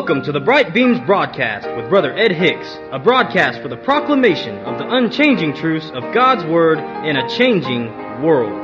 Welcome to the Bright Beams broadcast with Brother Ed Hicks, a broadcast for the proclamation of the unchanging truths of God's Word in a changing world.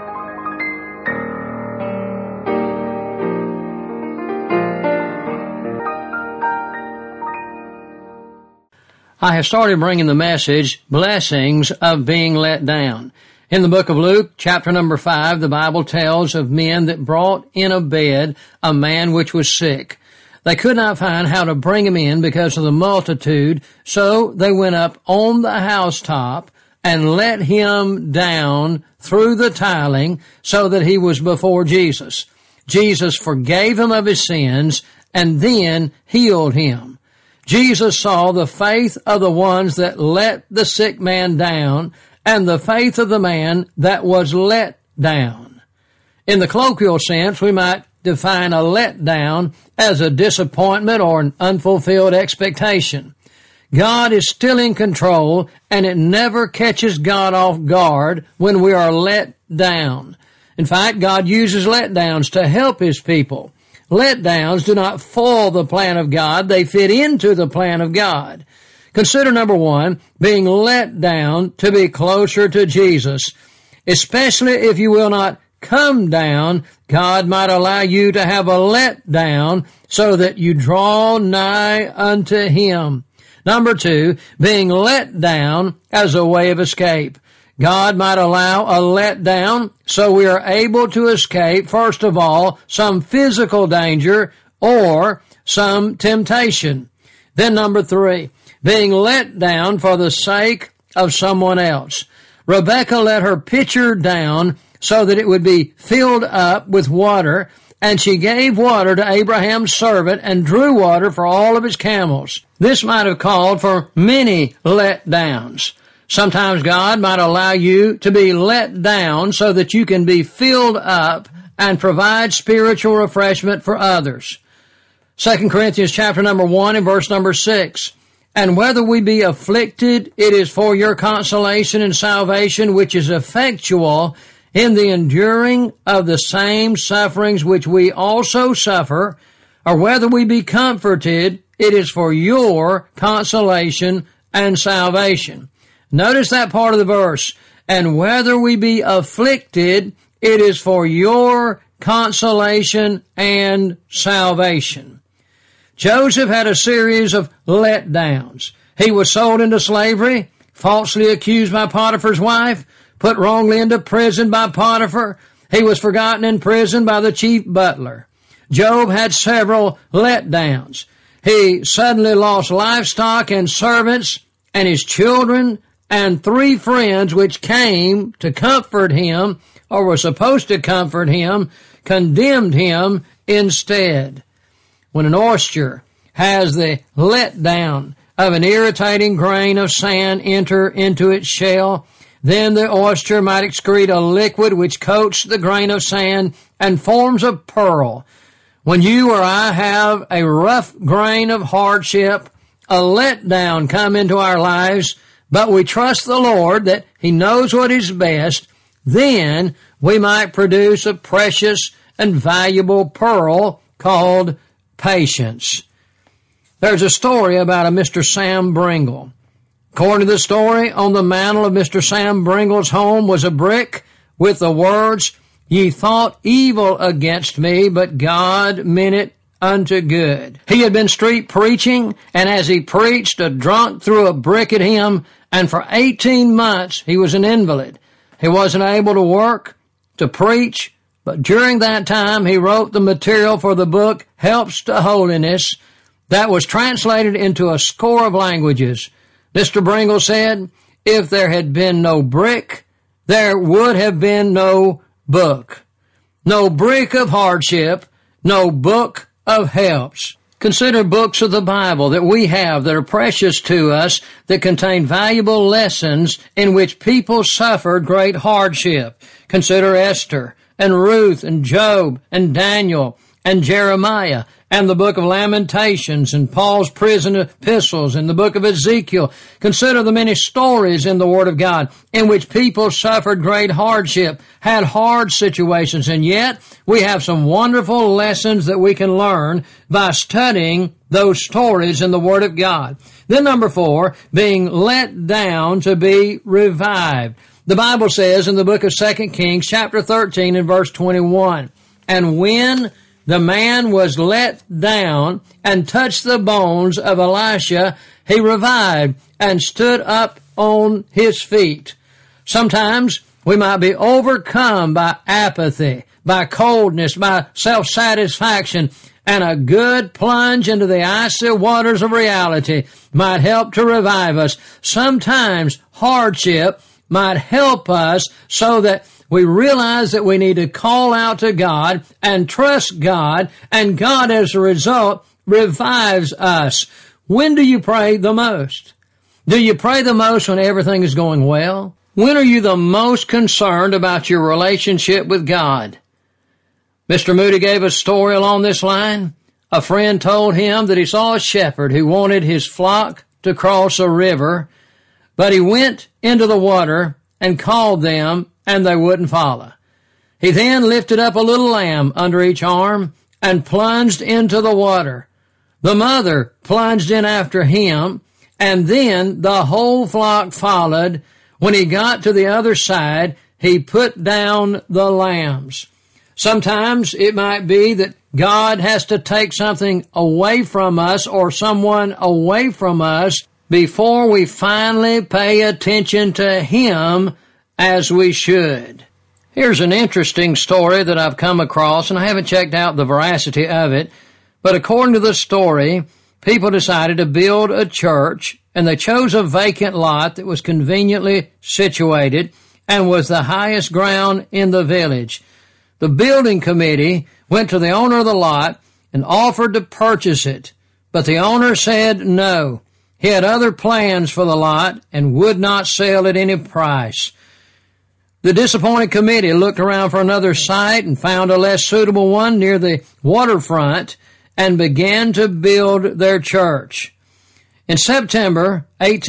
I have started bringing the message, Blessings of Being Let Down. In the book of Luke, chapter number 5, the Bible tells of men that brought in a bed a man which was sick. They could not find how to bring him in because of the multitude, so they went up on the housetop and let him down through the tiling so that he was before Jesus. Jesus forgave him of his sins and then healed him. Jesus saw the faith of the ones that let the sick man down and the faith of the man that was let down. In the colloquial sense, we might define a letdown as a disappointment or an unfulfilled expectation. God is still in control, and it never catches God off guard when we are let down. In fact, God uses letdowns to help His people. Letdowns do not foil the plan of God, they fit into the plan of God. Consider number one, being let down to be closer to Jesus. Especially if you will not come down, God might allow you to have a letdown so that you draw nigh unto Him. Number two, being let down as a way of escape. God might allow a letdown so we are able to escape, first of all, some physical danger or some temptation. Then number three, being let down for the sake of someone else. Rebekah let her pitcher down so that it would be filled up with water, and she gave water to Abraham's servant and drew water for all of his camels. This might have called for many letdowns. Sometimes God might allow you to be let down so that you can be filled up and provide spiritual refreshment for others. 2 Corinthians chapter number 1 and verse number 6. And whether we be afflicted, it is for your consolation and salvation, which is effectual in the enduring of the same sufferings which we also suffer, or whether we be comforted, it is for your consolation and salvation. Notice that part of the verse. And whether we be afflicted, it is for your consolation and salvation. Joseph had a series of letdowns. He was sold into slavery, falsely accused by Potiphar's wife, put wrongly into prison by Potiphar. He was forgotten in prison by the chief butler. Job had several letdowns. He suddenly lost livestock and servants and his children, and 3 friends which came to comfort him, or were supposed to comfort him, condemned him instead. When an oyster has the letdown of an irritating grain of sand enter into its shell, then the oyster might excrete a liquid which coats the grain of sand and forms a pearl. When you or I have a rough grain of hardship, a letdown come into our lives, but we trust the Lord that He knows what is best, then we might produce a precious and valuable pearl called patience. There's a story about a Mr. Sam Bringle. According to the story, on the mantel of Mr. Sam Bringle's home was a brick with the words, "Ye thought evil against me, but God meant it unto good." He had been street preaching, and as he preached, a drunk threw a brick at him, and for 18 months he was an invalid. He wasn't able to work, to preach, but during that time he wrote the material for the book, Helps to Holiness, that was translated into a score of languages. Mr. Bringle said, if there had been no brick, there would have been no book. No brick of hardship, no book of helps. Consider books of the Bible that we have that are precious to us, that contain valuable lessons in which people suffered great hardship. Consider Esther and Ruth and Job and Daniel and Jeremiah and the book of Lamentations and Paul's prison epistles and the book of Ezekiel. Consider the many stories in the Word of God in which people suffered great hardship, had hard situations, and yet we have some wonderful lessons that we can learn by studying those stories in the Word of God. Then number 4, being let down to be revived. The Bible says in the book of 2 Kings chapter 13 and verse 21, and when the man was let down and touched the bones of Elisha, he revived and stood up on his feet. Sometimes we might be overcome by apathy, by coldness, by self-satisfaction, and a good plunge into the icy waters of reality might help to revive us. Sometimes hardship might help us so that we realize that we need to call out to God and trust God, and God, as a result, revives us. When do you pray the most? Do you pray the most when everything is going well? When are you the most concerned about your relationship with God? Mr. Moody gave a story along this line. A friend told him that he saw a shepherd who wanted his flock to cross a river, but he went into the water and called them, and they wouldn't follow. He then lifted up a little lamb under each arm and plunged into the water. The mother plunged in after him, and then the whole flock followed. When he got to the other side, he put down the lambs. Sometimes it might be that God has to take something away from us or someone away from us before we finally pay attention to Him as we should. Here's an interesting story that I've come across, and I haven't checked out the veracity of it, but according to the story, people decided to build a church, and they chose a vacant lot that was conveniently situated and was the highest ground in the village. The building committee went to the owner of the lot and offered to purchase it, but the owner said no. He had other plans for the lot and would not sell at any price. The disappointed committee looked around for another site and found a less suitable one near the waterfront and began to build their church. In September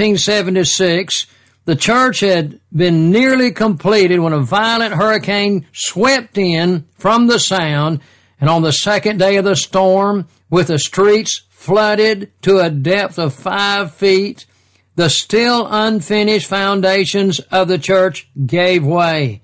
1876, the church had been nearly completed when a violent hurricane swept in from the Sound, and on the second day of the storm, with the streets flooded to a depth of 5 feet, the still unfinished foundations of the church gave way.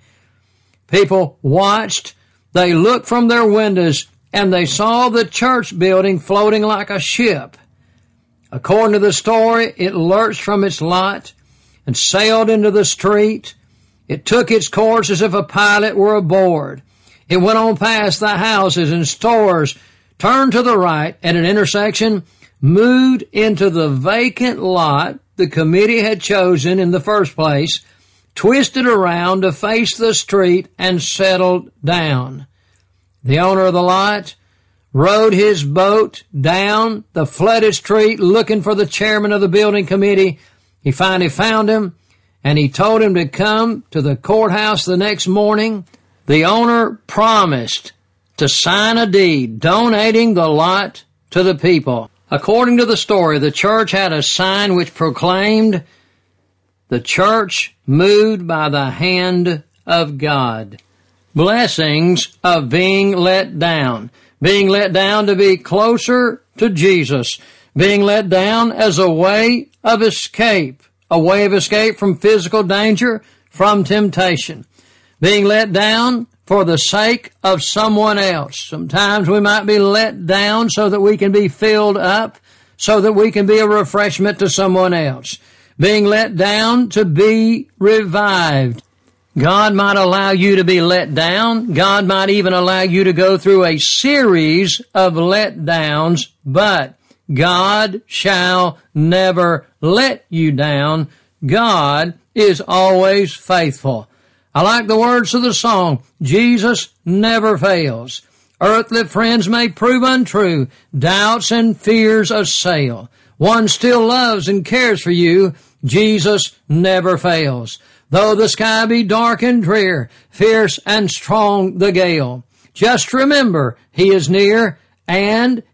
People watched, they looked from their windows, and they saw the church building floating like a ship. According to the story, it lurched from its lot and sailed into the street. It took its course as if a pilot were aboard. It went on past the houses and stores, turned to the right at an intersection, moved into the vacant lot the committee had chosen in the first place, twisted around to face the street, and settled down. The owner of the lot rowed his boat down the flooded street looking for the chairman of the building committee. He finally found him, and he told him to come to the courthouse the next morning. The owner promised to sign a deed donating the lot to the people. According to the story, the church had a sign which proclaimed, "The church moved by the hand of God." Blessings of being let down. Being let down to be closer to Jesus. Being let down as a way of escape. A way of escape from physical danger, from temptation. Being let down for the sake of someone else. Sometimes we might be let down so that we can be filled up, so that we can be a refreshment to someone else. Being let down to be revived. God might allow you to be let down. God might even allow you to go through a series of letdowns, but God shall never let you down. God is always faithful. I like the words of the song, Jesus never fails. Earthly friends may prove untrue, doubts and fears assail. One still loves and cares for you, Jesus never fails. Though the sky be dark and drear, fierce and strong the gale, just remember He is near and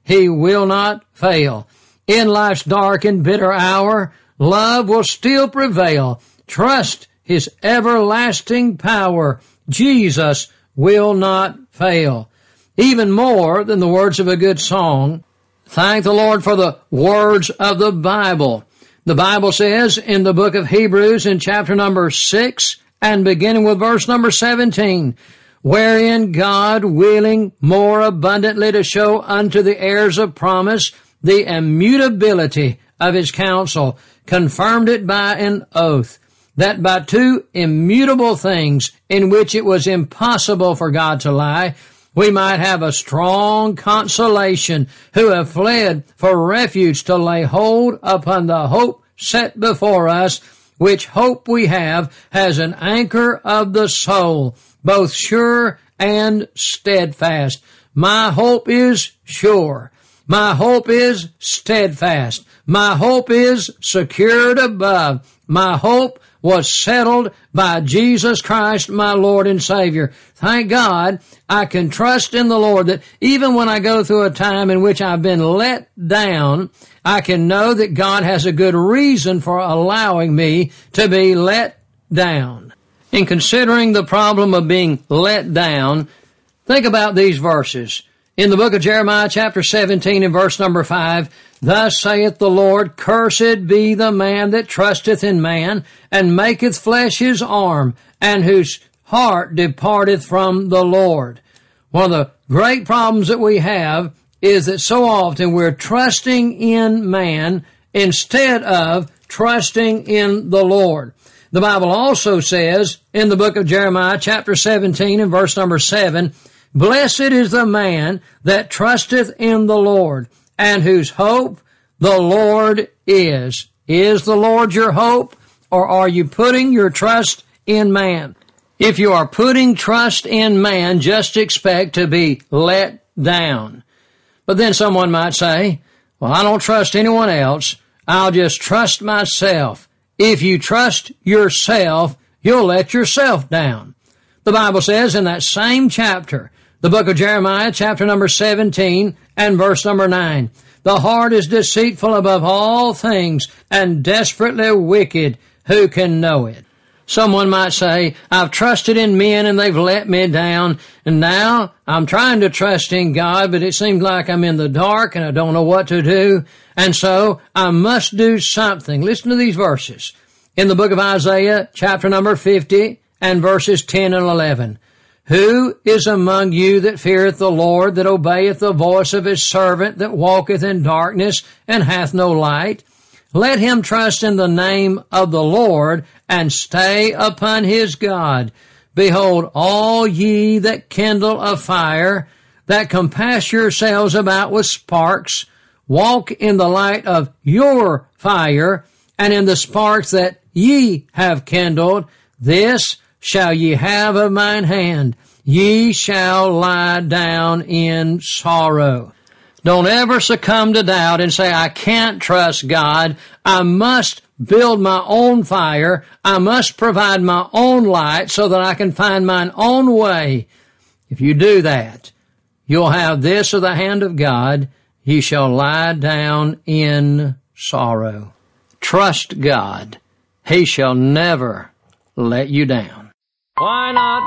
He will not fail. In life's dark and bitter hour, love will still prevail. Trust His everlasting power. Jesus will not fail. Even more than the words of a good song, thank the Lord for the words of the Bible. The Bible says in the book of Hebrews in chapter number 6 and beginning with verse number 17, wherein God, willing more abundantly to show unto the heirs of promise the immutability of His counsel, confirmed it by an oath, that by two immutable things in which it was impossible for God to lie, we might have a strong consolation, who have fled for refuge to lay hold upon the hope set before us, which hope we have as an anchor of the soul, both sure and steadfast. My hope is sure. My hope is steadfast. My hope is secured above. My hope was settled by Jesus Christ, my Lord and Savior. Thank God I can trust in the Lord that even when I go through a time in which I've been let down, I can know that God has a good reason for allowing me to be let down. In considering the problem of being let down, think about these verses. In the book of Jeremiah chapter 17 and verse number 5, thus saith the Lord, cursed be the man that trusteth in man, and maketh flesh his arm, and whose heart departeth from the Lord. One of the great problems that we have is that so often we're trusting in man instead of trusting in the Lord. The Bible also says in the book of Jeremiah chapter 17 and verse number 7, blessed is the man that trusteth in the Lord, and whose hope the Lord is. Is the Lord your hope, or are you putting your trust in man? If you are putting trust in man, just expect to be let down. But then someone might say, well, I don't trust anyone else. I'll just trust myself. If you trust yourself, you'll let yourself down. The Bible says in that same chapter, the book of Jeremiah, chapter number 17 and verse number 9, the heart is deceitful above all things and desperately wicked. Who can know it? Someone might say, I've trusted in men and they've let me down, and now I'm trying to trust in God, but it seems like I'm in the dark and I don't know what to do, and so I must do something. Listen to these verses. In the book of Isaiah, chapter number 50 and verses 10 and 11. Who is among you that feareth the Lord, that obeyeth the voice of his servant, that walketh in darkness and hath no light? Let him trust in the name of the Lord, and stay upon his God. Behold, all ye that kindle a fire, that compass yourselves about with sparks, walk in the light of your fire, and in the sparks that ye have kindled, this shall ye have of mine hand. Ye shall lie down in sorrow. Don't ever succumb to doubt and say, I can't trust God. I must build my own fire. I must provide my own light so that I can find mine own way. If you do that, you'll have this of the hand of God. Ye shall lie down in sorrow. Trust God. He shall never let you down. Why not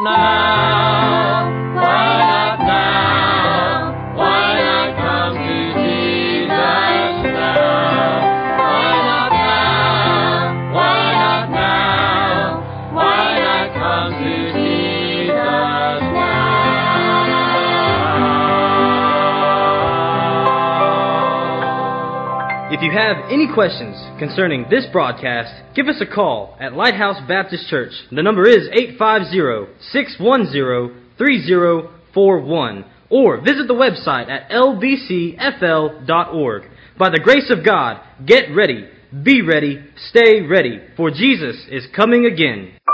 now? Why not now? Why not come to Jesus now? Why not now? Why not now? Why not come to Jesus now? If you have any questions concerning this broadcast, give us a call at Lighthouse Baptist Church. The number is 850-610-3041, or visit the website at lbcfl.org. By the grace of God, get ready, be ready, stay ready, for Jesus is coming again.